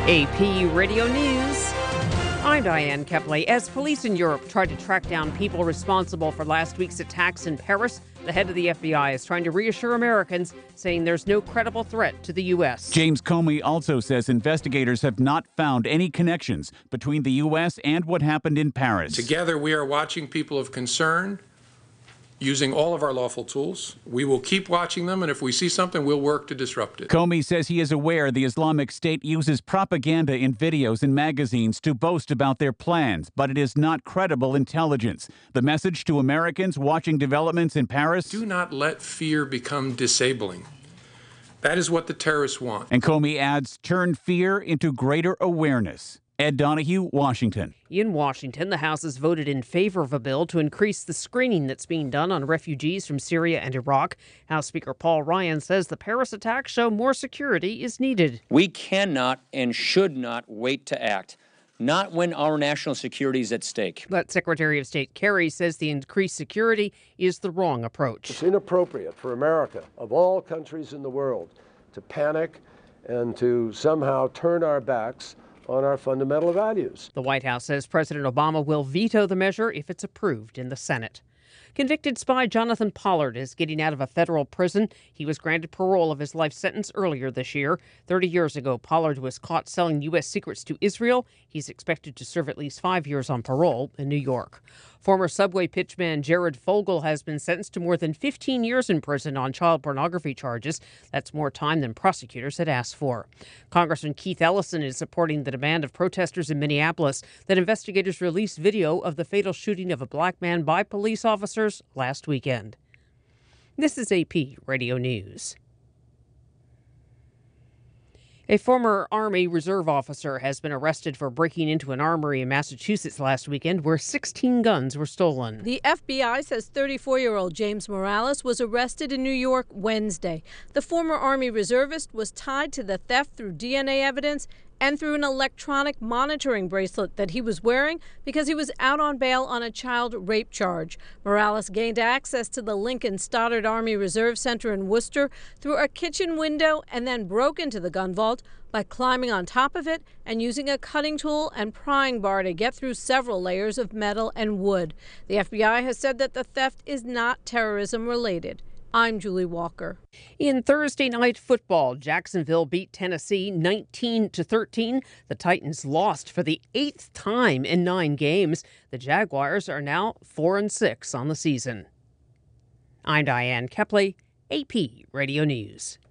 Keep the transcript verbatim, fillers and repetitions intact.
A P Radio News. I'm Diane Kepley. As police in Europe try to track down people responsible for last week's attacks in Paris, the head of the F B I is trying to reassure Americans, saying there's no credible threat to the U S. James Comey also says investigators have not found any connections between the U S and what happened in Paris. Together, we are watching people of concern using all of our lawful tools. We will keep watching them, and if we see something, we'll work to disrupt it. Comey says he is aware the Islamic State uses propaganda in videos and magazines to boast about their plans, but it is not credible intelligence. The message to Americans watching developments in Paris: do not let fear become disabling. That is what the terrorists want. And Comey adds, turn fear into greater awareness. Ed Donahue, Washington. In Washington, the House has voted in favor of a bill to increase the screening that's being done on refugees from Syria and Iraq. House Speaker Paul Ryan says the Paris attacks show more security is needed. We cannot and should not wait to act, not when our national security is at stake. But Secretary of State Kerry says the increased security is the wrong approach. It's inappropriate for America, of all countries in the world, to panic and to somehow turn our backs on our fundamental values. The White House says President Obama will veto the measure if it's approved in the Senate. Convicted spy Jonathan Pollard is getting out of a federal prison. He was granted parole of his life sentence earlier this year. Thirty years ago, Pollard was caught selling U S secrets to Israel. He's expected to serve at least five years on parole in New York. Former Subway pitchman Jared Fogle has been sentenced to more than fifteen years in prison on child pornography charges. That's more time than prosecutors had asked for. Congressman Keith Ellison is supporting the demand of protesters in Minneapolis that investigators release video of the fatal shooting of a black man by police officers last weekend. This is A P Radio News. A former Army Reserve officer has been arrested for breaking into an armory in Massachusetts last weekend where sixteen guns were stolen. The F B I says thirty-four-year-old James Morales was arrested in New York Wednesday. The former Army reservist was tied to the theft through D N A evidence and through an electronic monitoring bracelet that he was wearing because he was out on bail on a child rape charge. Morales gained access to the Lincoln Stoddard Army Reserve Center in Worcester through a kitchen window and then broke into the gun vault by climbing on top of it and using a cutting tool and prying bar to get through several layers of metal and wood. The F B I has said that the theft is not terrorism related. I'm Julie Walker. In Thursday night football, Jacksonville beat Tennessee nineteen to thirteen. The Titans lost for the eighth time in nine games. The Jaguars are now four and six on the season. I'm Diane Kepley, A P Radio News.